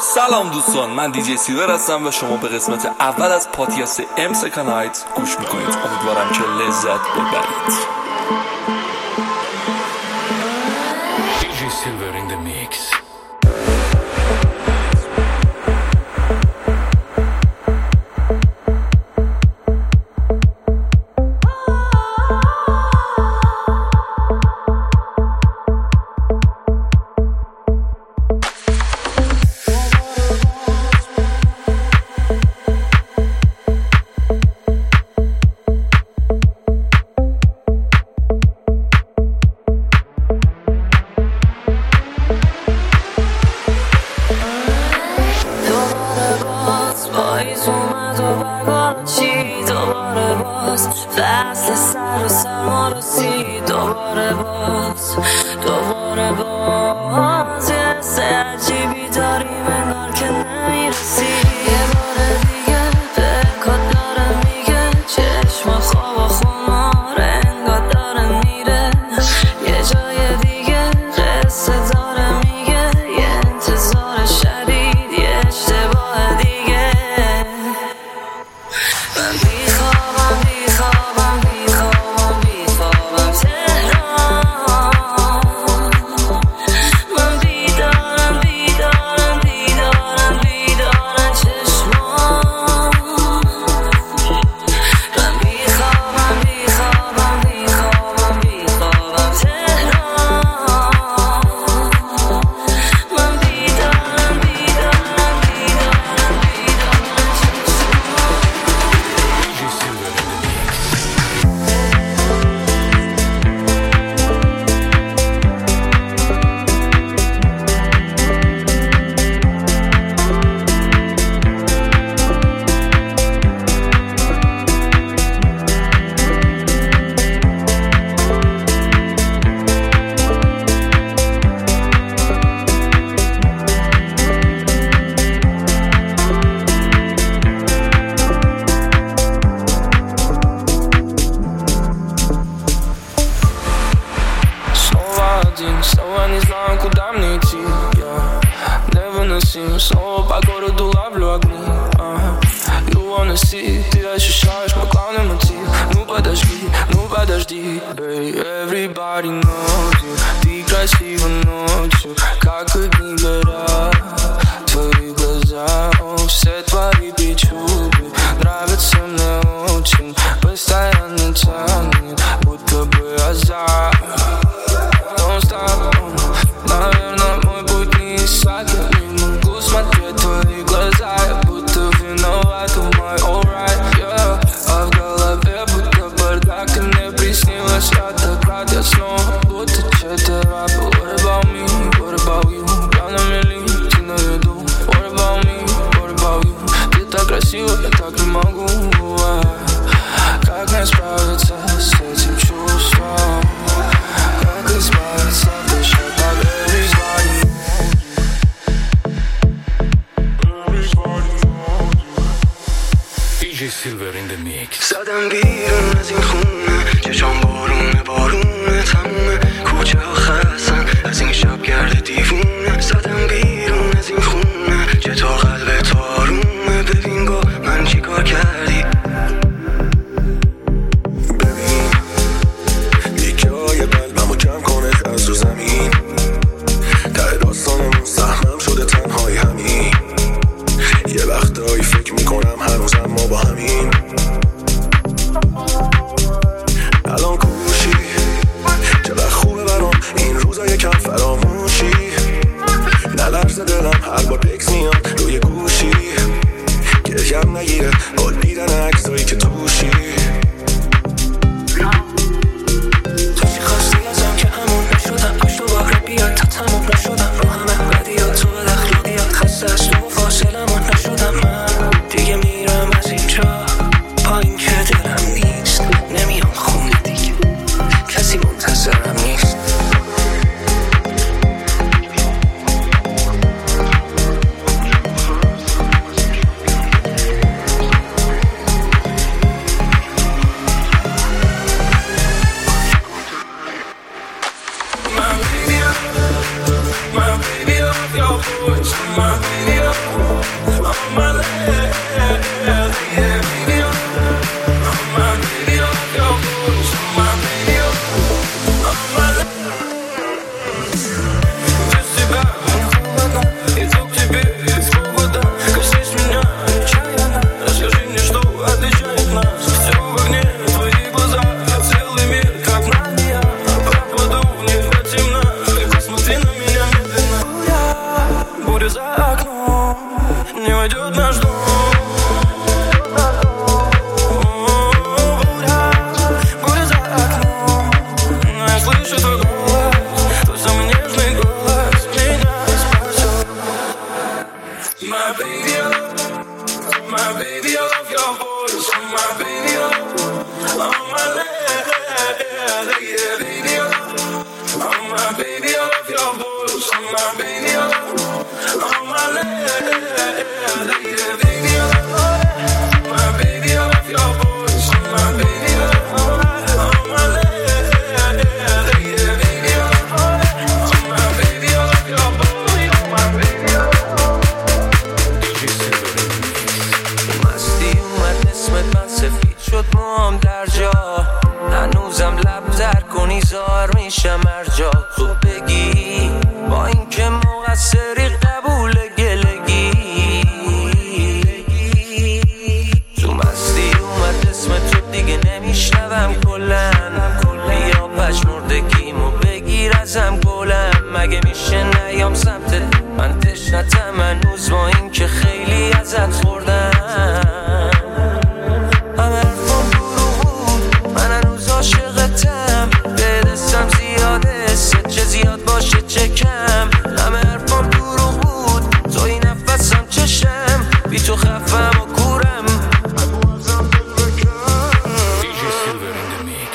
سلام دوستان، من دیجی سیلور هستم و شما به قسمت اول از پادکست ام سکند نایت گوش میکنید. امیدوارم که لذت ببرید. دیجی سیلور in the mix. فصل سر و سرما رسید دوباره باز یه حس عجیبی داریم انگار که نمیرسی. یه بار دیگه به کار داره میگه چشم خواب و خمار انگار داره میره یه جای دیگه قصه داره میگه یه انتظار شدید یه اشتباه دیگه. من بیخوابم So I go to do ловлю огни. You wanna see, ты ощущаешь мой главный мотив. Ну подожди, hey, everybody knows you. Ты красива ночью, как огни горят твои глаза, все твои причуды нравятся мне очень. Постоянно тянет, будто бы азарт. Don't stop, наверное, мой путь не иссякнет. Смотреть твои глаза, я будто виноват в my alright, yeah. А в голове будто бардак, и мне приснилось, я так рад, я снова будто чей-то раб. What about me, what about you? Я на мели, ты на виду. What about me, what about you? Ты так красива, я так не могу. Как мне справиться с этим чувством? Как избавиться от души, так everybody. دیجی سیلور in the mix. زدم بیرون از این خونه چشام بارونه تمومه کوچه ها خستن از این شب گرد دیوونه. زدم بیرون از این خونه چطور قلب تو آرومه ببین با من چی کار کردی. ببین یکی های قلبمو کم کنه از رو زمین ته داستانمون سهمم شده تنهای همین. یه وقتایی فکر میکنم هنوزم ما با همین. الان کوشی چقدر خوبه برام این روزا یکم فراموشی. نلرزه دلم هر بار تکس میاد روی گوشی. گریم نگیره با دیدن عکسایی که توشی. تو چی خواستی ازم که همون نشدم پشت و باره baby, I love your voice. Oh my baby, I love, oh my lady, baby, I love, my baby, I love your voice. Oh my baby, I love, oh my lady, baby, I love, oh my baby, I love your voice. Oh my baby, I love. DJ Silver in the mix. مستی اومد اسمت من سفید شد موام در جا، هنوزم لب زر کنی زار میشم هر جا تو بگی با این که مقصری قبول گلگی. تو مستی اومد اسمت تو دیگه نمیشنوم کلن، بیا پشمردگیمو بگیر ازم گلم. مگه میشه نیام سمتت من تشنتم هنوز با این که خیلی ازت خوردم. همه حرفم دروغ بود من هنوز عاشقتم، به دستم زیاده چه زیاد باشه چه کم. همه حرفم دروغ بود توی نفسم چشم، بی تو خفم و کورم. DJ Silver in the mix.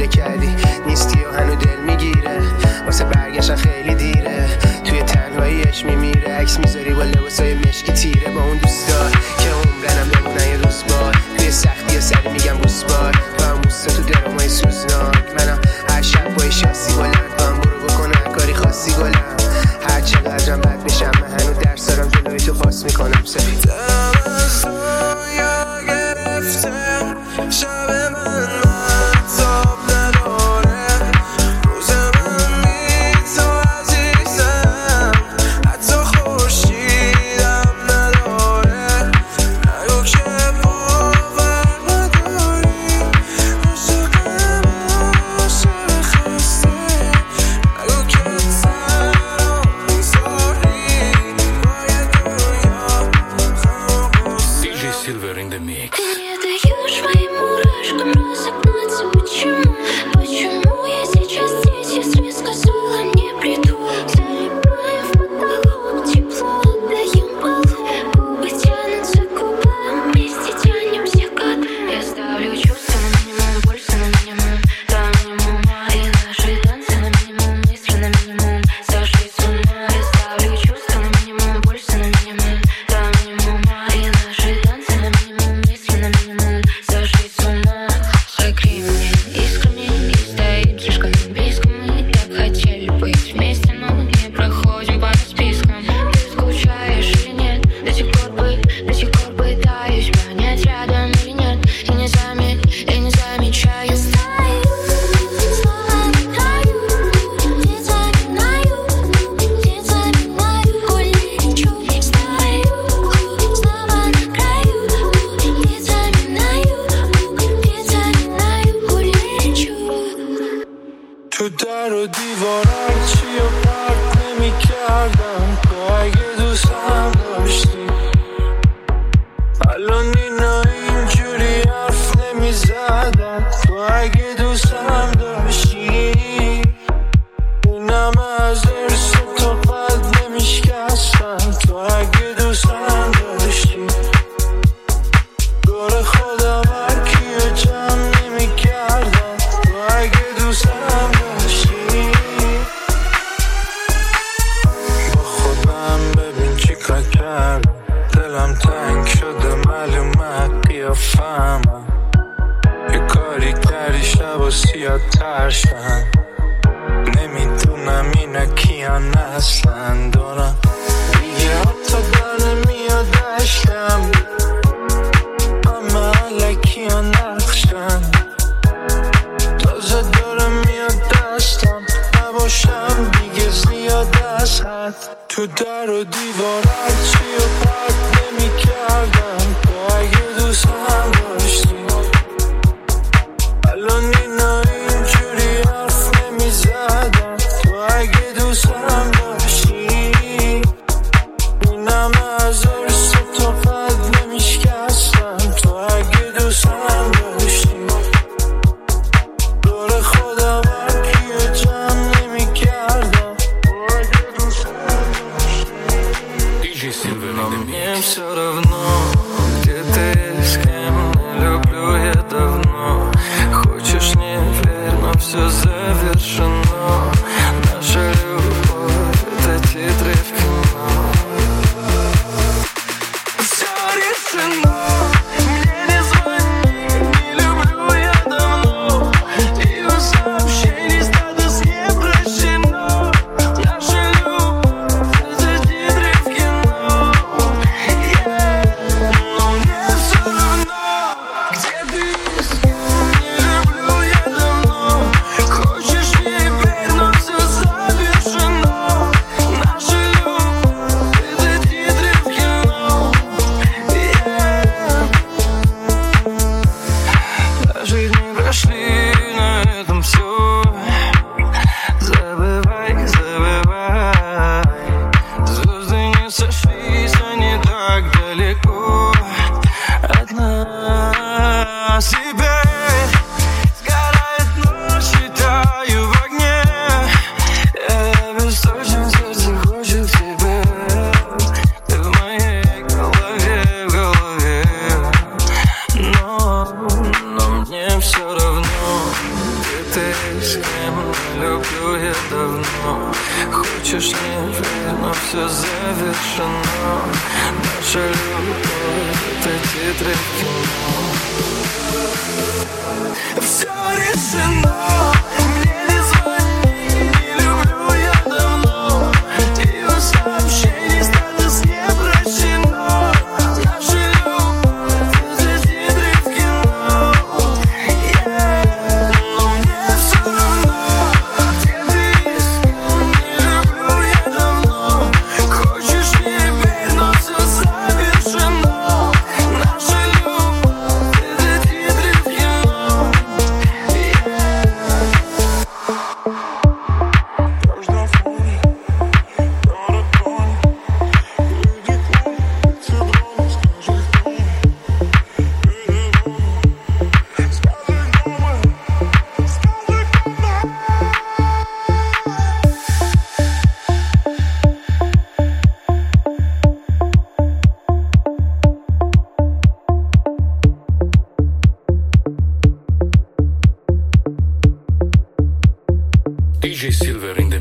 کردی نیستی و هنو دل میگیره واسه برگشتن خیلی دیره توی تنهاییش میمیره عکس میذاری با لباسای مشکی تیره با اون دوستا که عمرنم بمونن یه روز بار توی سختی و سری میگم بوس بار با هم موستا تو درامای سوزناک منم هر شب با شاسی بلند با هم برو بکنه کاری خاصی گلم هر چقدرم بد بشم من هنو درس دارم جلوی تو پاس میکنم سفید یا گرفته شب من تاب نداره روز من بی تو عزیزم حتی خورشیدم نداره نگو که باور نداری عاشقم عاشق خسته نگو که تنها میذاری باید دنیا DJ Silver in the mix. Ты не даешь моим мурашкам разогнаться. Почему я сейчас здесь, если сказала не приду? Залипаем в потолок, тепло отдаем полу. Губы тянутся к губам, вместе тянемся к дну. Я ставлю чувства на минимум, пульса на минимум, до минимума. И наши танцы на минимум, мысли на минимум, сошли с ума. Я ставлю чувства на минимум, пульса на минимум, до минимума. И наши танцы на минимум, мысли на минимум, сошли с ума. Согрей меня искрами, не стоим слишком близко. Мы так хотели быть вместе, но не проходим по спискам. Ты скучаешь или нет? До сих пор пытаюсь понять, рядом или нет. И не замечаю. Стою, слова на краю, птицами гуль лечу. Стою, слова на краю, птицами гуль лечу. تو در و دیوار هرچی و پرت نمی کردم تو اگه دوستم داشتی الان اینا اینجوری حرف نمی زدن تو اگه دوستم داشتی اینم از ارس تو قلب نمی شکستن تو اگه دوستم داشتی دور خودم هر کیو جمع نمی کردم تو اگه دوستم داشتی با خودم ببین چی کار کردم دلم تنگ شده معلومه قیافم یه کاری کردی شب و سیاه ترشن نمیدونم اینا کیان اصلا دارم دیگه حتی در نمیاد دشتم اما علکی ها نقشن تازه دارم میاد دستم نباشم دیگه زیاد از حد تو در و دیوار هرچی و پرت نمی کردم تو اگه دوستم داشتی الان اینا اینجوری حرف نمی زدن تو اگه دوستم داشتی اینم از ارس تو قلب نمی شکستم تو اگه دوستم داشتی دور خودم هر کیو جمع نمی کردم DJ Silver in the mix. с кем не люблю я давно. Хочешь, не верь, но все завершено. Наша любовь — это титры в кино. Все решено. Мне не звони, не люблю я давно. Ее сообщений статус не прощено. Наша любовь — это титры в кино. Но мне все равно, где ты и с кем. Не люблю я давно. Хочешь, не верь, но все завершено. Наша любовь — это титры в кино. DJ Silver in the